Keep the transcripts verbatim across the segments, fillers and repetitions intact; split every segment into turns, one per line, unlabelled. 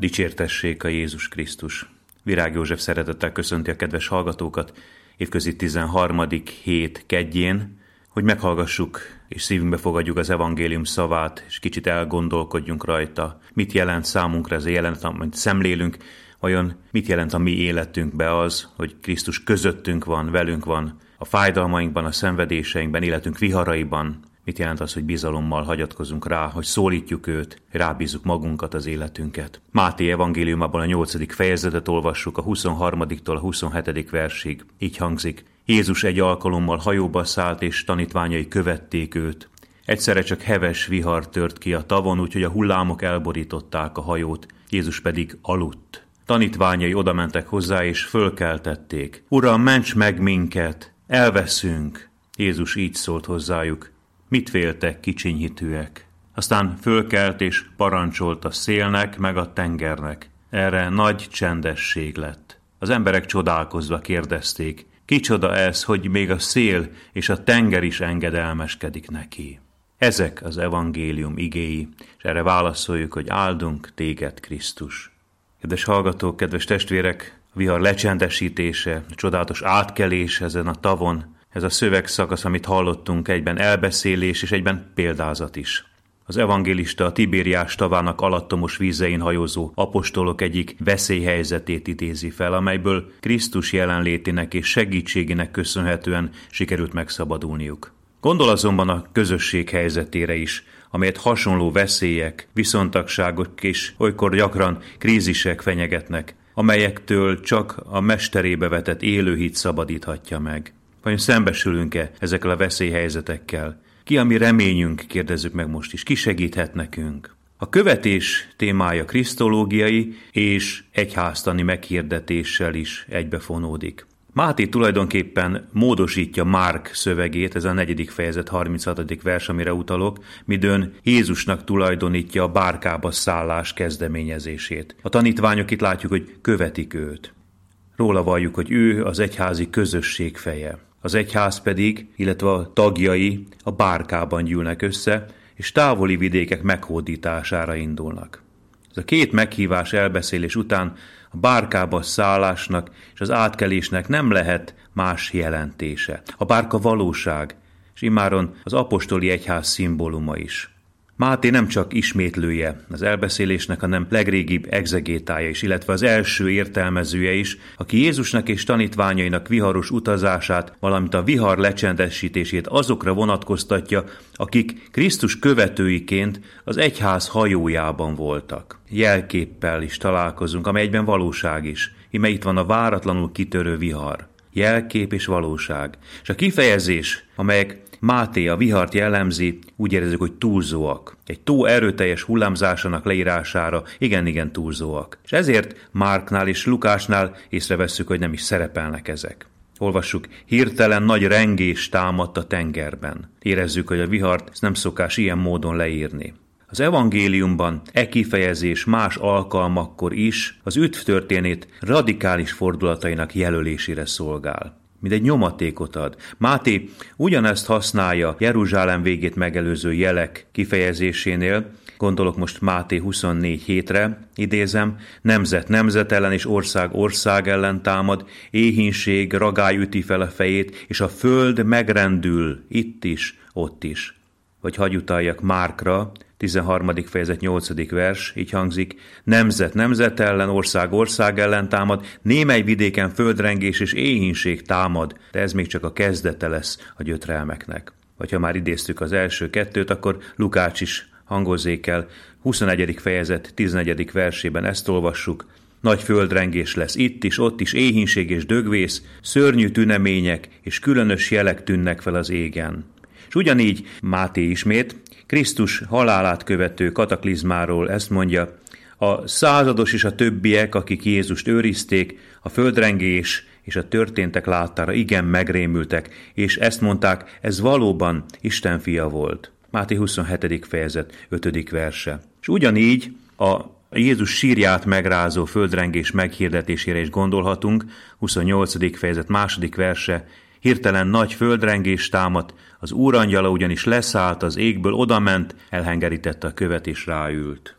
Dicsértessék a Jézus Krisztus! Virág József szeretettel köszönti a kedves hallgatókat évközi tizenharmadik hét kedjén, hogy meghallgassuk és szívünkbe fogadjuk az evangélium szavát, és kicsit elgondolkodjunk rajta. Mit jelent számunkra ez a jelenet, amit szemlélünk, vajon mit jelent a mi életünkbe az, hogy Krisztus közöttünk van, velünk van, a fájdalmainkban, a szenvedéseinkben, életünk viharaiban. Mit jelent az, hogy bizalommal hagyatkozunk rá, hogy szólítjuk őt, rábízzuk magunkat, az életünket. Máté evangéliumában a nyolcadik fejezetet olvassuk, a huszonharmadiktól a huszonhetedik versig. Így hangzik: Jézus egy alkalommal hajóba szállt, és tanítványai követték őt. Egyszerre csak heves vihar tört ki a tavon, úgyhogy a hullámok elborították a hajót, Jézus pedig aludt. Tanítványai odamentek hozzá, és fölkeltették. Uram, ments meg minket, elveszünk! Jézus így szólt hozzájuk: Mit féltek, kicsinyhitűek? Aztán fölkelt és parancsolt a szélnek, meg a tengernek. Erre nagy csendesség lett. Az emberek csodálkozva kérdezték: Kicsoda ez, hogy még a szél és a tenger is engedelmeskedik neki? Ezek az evangélium igéi, és erre válaszoljuk, hogy áldunk téged, Krisztus. Kedves hallgatók, kedves testvérek, a vihar lecsendesítése, a csodálatos átkelés ezen a tavon, ez a szövegszakasz, amit hallottunk, egyben elbeszélés és egyben példázat is. Az evangélista a Tibériás tavának alattomos vízein hajózó apostolok egyik veszélyhelyzetét idézi fel, amelyből Krisztus jelenlétének és segítségének köszönhetően sikerült megszabadulniuk. Gondol azonban a közösség helyzetére is, amelyet hasonló veszélyek, viszontagságok és olykor gyakran krízisek fenyegetnek, amelyektől csak a mesterébe vetett élőhit szabadíthatja meg. Vajon szembesülünk-e ezekkel a veszélyhelyzetekkel? Ki a mi reményünk, kérdezzük meg most is. Ki segíthet nekünk? A követés témája krisztológiai és egyháztani meghirdetéssel is egybefonódik. Máté tulajdonképpen módosítja Márk szövegét, ez a negyedik fejezet harminchatodik vers, amire utalok, midőn Jézusnak tulajdonítja a bárkába szállás kezdeményezését. A tanítványok itt látjuk, hogy követik őt. Róla valljuk, hogy ő az egyházi közösség feje. Az egyház pedig, illetve a tagjai a bárkában gyűlnek össze, és távoli vidékek meghódítására indulnak. Ez a két meghívás elbeszélés után a bárkába szállásnak és az átkelésnek nem lehet más jelentése. A bárka valóság, és immáron az apostoli egyház szimbóluma is. Máté nem csak ismétlője az elbeszélésnek, hanem legrégibb egzegétája is, illetve az első értelmezője is, aki Jézusnak és tanítványainak viharos utazását, valamint a vihar lecsendesítését azokra vonatkoztatja, akik Krisztus követőiként az egyház hajójában voltak. Jelképpel is találkozunk, amely egyben valóság is. Ime itt van a váratlanul kitörő vihar. Jelkép és valóság. És a kifejezés, amelyek Máté a vihart jellemzi, úgy érezzük, hogy túlzóak. Egy tó erőteljes hullámzásának leírására igen-igen túlzóak. És ezért Márknál és Lukásnál észrevesszük, hogy nem is szerepelnek ezek. Olvassuk: hirtelen nagy rengés támadt a tengerben. Érezzük, hogy a vihart ezt nem szokás ilyen módon leírni. Az evangéliumban e kifejezés más alkalmakkor is az üdvtörténet radikális fordulatainak jelölésére szolgál. Mint egy nyomatékot ad. Máté ugyanezt használja Jeruzsálem végét megelőző jelek kifejezésénél, gondolok most Máté huszonnégy hétre, idézem: nemzet nemzet ellen és ország ország ellen támad, éhínség, ragály üti fel a fejét, és a föld megrendül itt is, ott is. Vagy hagy utaljak Márkra, tizenharmadik fejezet nyolcadik vers, így hangzik: nemzet nemzet ellen, ország ország ellen támad, némely vidéken földrengés és éhínség támad, de ez még csak a kezdete lesz a gyötrelmeknek. Vagy ha már idéztük az első kettőt, akkor Lukács is hangozzék el, huszonegyedik fejezet tizennegyedik versében ezt olvassuk: nagy földrengés lesz itt is, ott is, éhínség és dögvész, szörnyű tünemények és különös jelek tűnnek fel az égen. És ugyanígy Máté ismét Krisztus halálát követő kataklizmáról ezt mondja: a százados és a többiek, akik Jézust őrizték, a földrengés és a történtek láttára igen megrémültek, és ezt mondták, ez valóban Isten fia volt. Máté huszonhetedik fejezet ötödik verse. És ugyanígy a Jézus sírját megrázó földrengés meghirdetésére is gondolhatunk, huszonnyolcadik fejezet második verse: hirtelen nagy földrengés támadt, az Úr angyala ugyanis leszállt az égből, odament, elhengerítette a követ és ráült.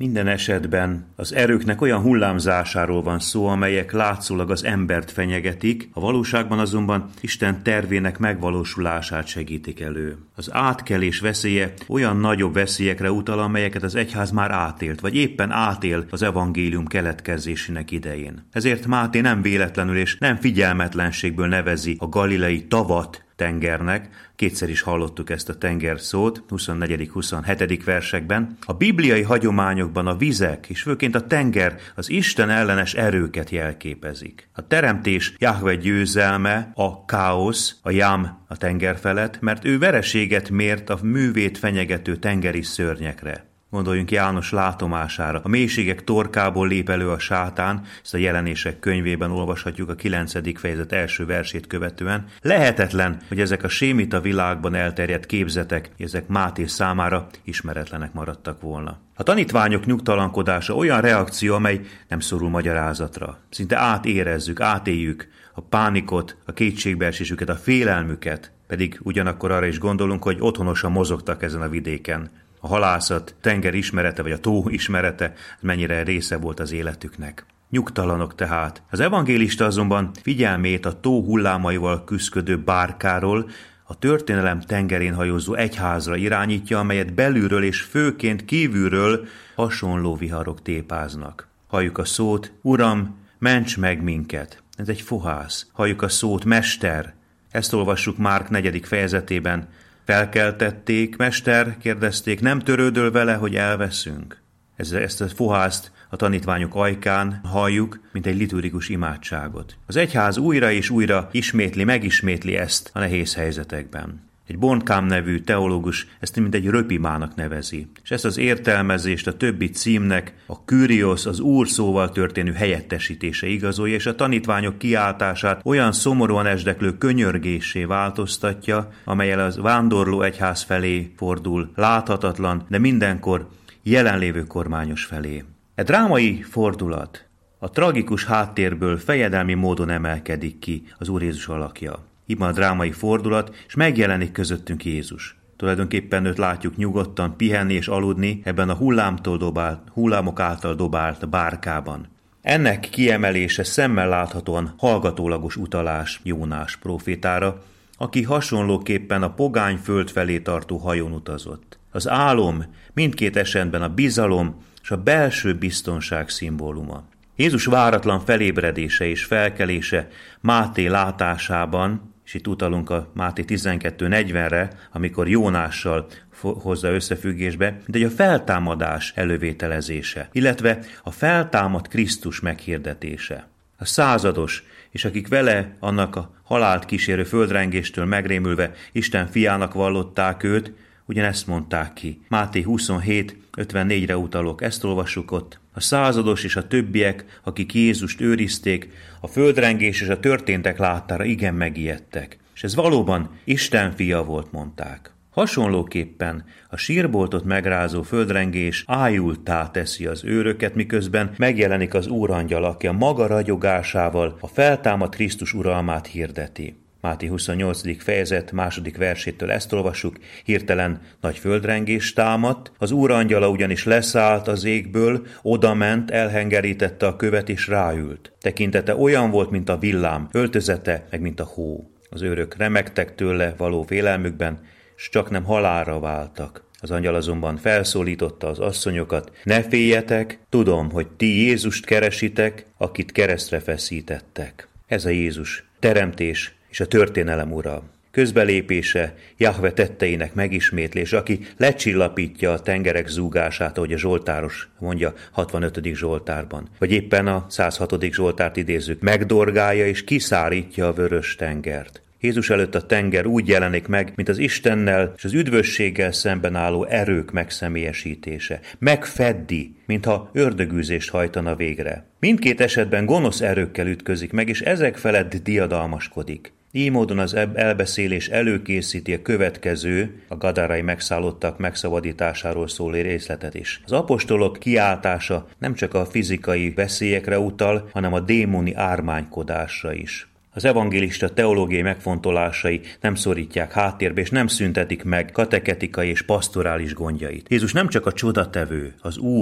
Minden esetben az erőknek olyan hullámzásáról van szó, amelyek látszólag az embert fenyegetik, a valóságban azonban Isten tervének megvalósulását segítik elő. Az átkelés veszélye olyan nagyobb veszélyekre utal, amelyeket az egyház már átélt, vagy éppen átél az evangélium keletkezésének idején. Ezért Máté nem véletlenül és nem figyelmetlenségből nevezi a galilei tavat tengernek, kétszer is hallottuk ezt a tenger szót, huszonnegyedik-huszonhetedik versekben. A bibliai hagyományokban a vizek, és főként a tenger az Isten ellenes erőket jelképezik. A teremtés Jahve győzelme, a káosz, a jám a tenger felett, mert ő vereséget mért a művét fenyegető tengeri szörnyekre. Gondoljunk János látomására. A mélységek torkából lép elő a sátán, ezt a Jelenések könyvében olvashatjuk a kilencedik fejezet első versét követően. Lehetetlen, hogy ezek a sémita világban elterjedt képzetek, ezek Máté számára ismeretlenek maradtak volna. A tanítványok nyugtalankodása olyan reakció, amely nem szorul magyarázatra. Szinte átérezzük, átéljük a pánikot, a kétségbeesésüket, a félelmüket, pedig ugyanakkor arra is gondolunk, hogy otthonosan mozogtak ezen a vidéken. A halászat, tenger ismerete vagy a tó ismerete mennyire része volt az életüknek. Nyugtalanok tehát. Az evangélista azonban figyelmét a tó hullámaival küszködő bárkáról, a történelem tengerén hajózó egyházra irányítja, amelyet belülről és főként kívülről hasonló viharok tépáznak. Halljuk a szót, Uram, ments meg minket. Ez egy fohász. Halljuk a szót, Mester. Ezt olvassuk Márk negyedik fejezetében. Felkeltették, Mester, kérdezték, nem törődöl vele, hogy elveszünk? Ezt a fohászt a tanítványok ajkán halljuk, mint egy liturgikus imádságot. Az egyház újra és újra ismétli, megismétli ezt a nehéz helyzetekben. Egy Bornkamm nevű teológus ezt mint egy röpimának nevezi, és ezt az értelmezést a többi címnek a Kyrios, az Úr szóval történő helyettesítése igazolja, és a tanítványok kiáltását olyan szomorúan esdeklő könyörgéssé változtatja, amellyel az vándorló egyház felé fordul, láthatatlan, de mindenkor jelenlévő kormányos felé. E drámai fordulat a tragikus háttérből fejedelmi módon emelkedik ki az Úr Jézus alakja. Itt van a drámai fordulat, és megjelenik közöttünk Jézus. Tulajdonképpen őt látjuk nyugodtan pihenni és aludni ebben a hullámtól dobált, hullámok által dobált bárkában. Ennek kiemelése szemmel láthatóan hallgatólagos utalás Jónás prófétára, aki hasonlóképpen a pogány föld felé tartó hajón utazott. Az álom mindkét esetben a bizalom és a belső biztonság szimbóluma. Jézus váratlan felébredése és felkelése Máté látásában, és itt utalunk a Máté tizenkettő negyvenre, amikor Jónással hozza összefüggésbe, mint egy a feltámadás elővételezése, illetve a feltámadt Krisztus meghirdetése. A százados, és akik vele annak a halált kísérő földrengéstől megrémülve Isten fiának vallották őt, ugyanezt mondták ki. Máté huszonhét ötvennégyre utalok, ezt olvassuk ott. A százados és a többiek, akik Jézust őrizték, a földrengés és a történtek láttára igen megijedtek. És ez valóban Isten fia volt, mondták. Hasonlóképpen a sírboltot megrázó földrengés ájulttá teszi az őröket, miközben megjelenik az úrangyal, aki a maga ragyogásával a feltámadt Krisztus uralmát hirdeti. Máté huszonnyolcadik fejezet második versétől ezt olvassuk, hirtelen nagy földrengés támadt, az úrangyala ugyanis leszállt az égből, odament, elhengerítette a követ és ráült. Tekintete olyan volt, mint a villám, öltözete meg, mint a hó. Az őrök remegtek tőle való félelmükben, s csak nem halálra váltak. Az angyal azonban felszólította az asszonyokat, ne féljetek, tudom, hogy ti Jézust keresitek, akit keresztre feszítettek. Ez a Jézus, teremtés és a történelem ura. Közbelépése, Jahve tetteinek megismétlése, aki lecsillapítja a tengerek zúgását, ahogy a zsoltáros mondja hatvanötödik zsoltárban. Vagy éppen a százhatodik zsoltárt idézzük, megdorgálja és kiszárítja a vörös tengert. Jézus előtt a tenger úgy jelenik meg, mint az Istennel és az üdvösséggel szemben álló erők megszemélyesítése. Megfeddi, mintha ördögűzést hajtana végre. Mindkét esetben gonosz erőkkel ütközik meg, és ezek felett diadalmaskodik. Így módon az elbeszélés előkészíti a következő, a gadárai megszállottak megszabadításáról szóló részletet is. Az apostolok kiáltása nem csak a fizikai veszélyekre utal, hanem a démoni ármánykodásra is. Az evangélista teológiai megfontolásai nem szorítják háttérbe, és nem szüntetik meg kateketikai és pastorális gondjait. Jézus nem csak a csodatevő, az Úr,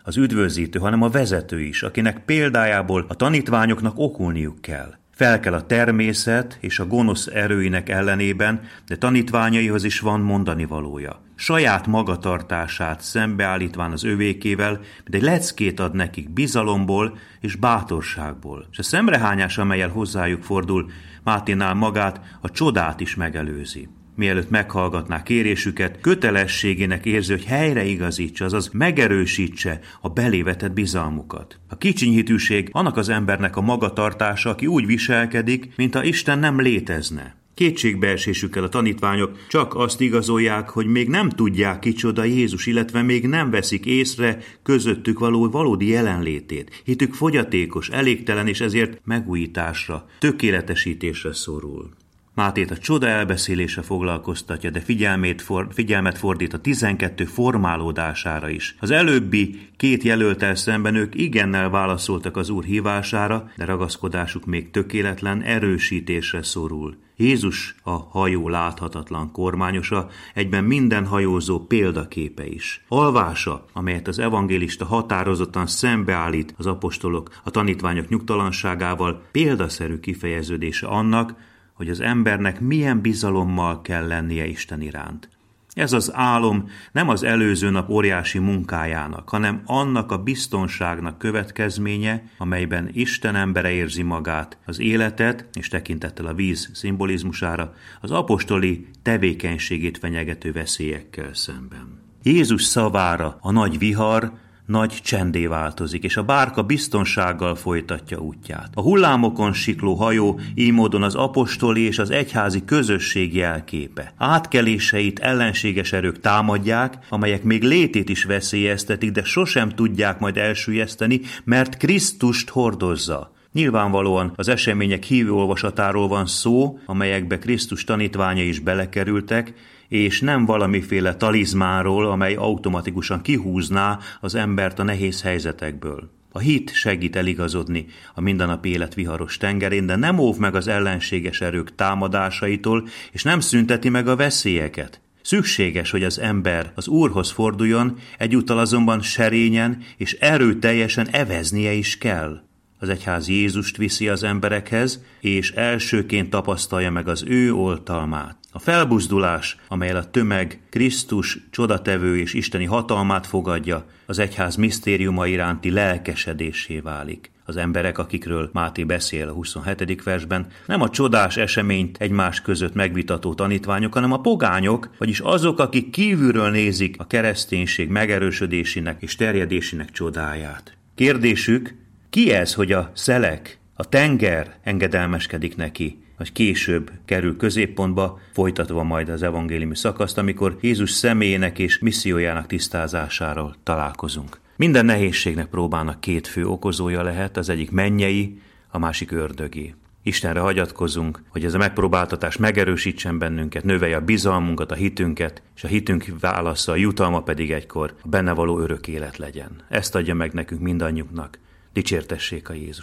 az üdvözítő, hanem a vezető is, akinek példájából a tanítványoknak okulniuk kell. Fel kell a természet és a gonosz erőinek ellenében, de tanítványaihoz is van mondani valója. Saját magatartását szembeállítván az övékével, de egy leckét ad nekik bizalomból és bátorságból. És a szemrehányás, amellyel hozzájuk fordul, Máténál magát a csodát is megelőzi. Mielőtt meghallgatná kérésüket, kötelességének érzi, hogy helyreigazítsa, azaz megerősítse a belévetett bizalmukat. A kicsinyhitűség annak az embernek a magatartása, aki úgy viselkedik, mintha Isten nem létezne. Kétségbeesésükkel a tanítványok csak azt igazolják, hogy még nem tudják kicsoda Jézus, illetve még nem veszik észre közöttük való valódi jelenlétét. Hitük fogyatékos, elégtelen, és ezért megújításra, tökéletesítésre szorul. Mátét a csoda elbeszélése foglalkoztatja, de figyelmét for, figyelmet fordít a tizenkettő formálódására is. Az előbbi két jelölttel szemben ők igennel válaszoltak az Úr hívására, de ragaszkodásuk még tökéletlen, erősítésre szorul. Jézus a hajó láthatatlan kormányosa, egyben minden hajózó példaképe is. Alvása, amelyet az evangélista határozottan szembeállít az apostolok, a tanítványok nyugtalanságával, példaszerű kifejeződése annak, hogy az embernek milyen bizalommal kell lennie Isten iránt. Ez az álom nem az előző nap óriási munkájának, hanem annak a biztonságnak következménye, amelyben Isten embere érzi magát, az életet, és tekintettel a víz szimbolizmusára, az apostoli tevékenységét fenyegető veszélyekkel szemben. Jézus szavára a nagy vihar nagy csendé változik, és a bárka biztonsággal folytatja útját. A hullámokon sikló hajó így módon az apostoli és az egyházi közösség jelképe. Átkeléseit ellenséges erők támadják, amelyek még létét is veszélyeztetik, de sosem tudják majd elsüllyeszteni, mert Krisztust hordozza. Nyilvánvalóan az események hívő olvasatáról van szó, amelyekbe Krisztus tanítványai is belekerültek, és nem valamiféle talizmánról, amely automatikusan kihúzná az embert a nehéz helyzetekből. A hit segít eligazodni a mindennapi élet viharos tengerén, de nem óv meg az ellenséges erők támadásaitól, és nem szünteti meg a veszélyeket. Szükséges, hogy az ember az Úrhoz forduljon, egyúttal azonban serényen és erőteljesen eveznie is kell. Az egyház Jézust viszi az emberekhez, és elsőként tapasztalja meg az ő oltalmát. A felbuzdulás, amellyel a tömeg Krisztus csodatevő és isteni hatalmát fogadja, az egyház misztériuma iránti lelkesedéssé válik. Az emberek, akikről Máté beszél a huszonhetedik versben, nem a csodás eseményt egymás között megvitató tanítványok, hanem a pogányok, vagyis azok, akik kívülről nézik a kereszténység megerősödésének és terjedésének csodáját. Kérdésük, ki ez, hogy a szelek, a tenger engedelmeskedik neki, vagy később kerül középpontba, folytatva majd az evangéliumi szakaszt, amikor Jézus személyének és missziójának tisztázásáról találkozunk. Minden nehézségnek próbálnak két fő okozója lehet, az egyik mennyei, a másik ördögi. Istenre hagyatkozunk, hogy ez a megpróbáltatás megerősítsen bennünket, növelje a bizalmunkat, a hitünket, és a hitünk válasza, a jutalma pedig egykor a benne való örök élet legyen. Ezt adja meg nekünk mindannyiunknak. Dicsértessék a Jézus.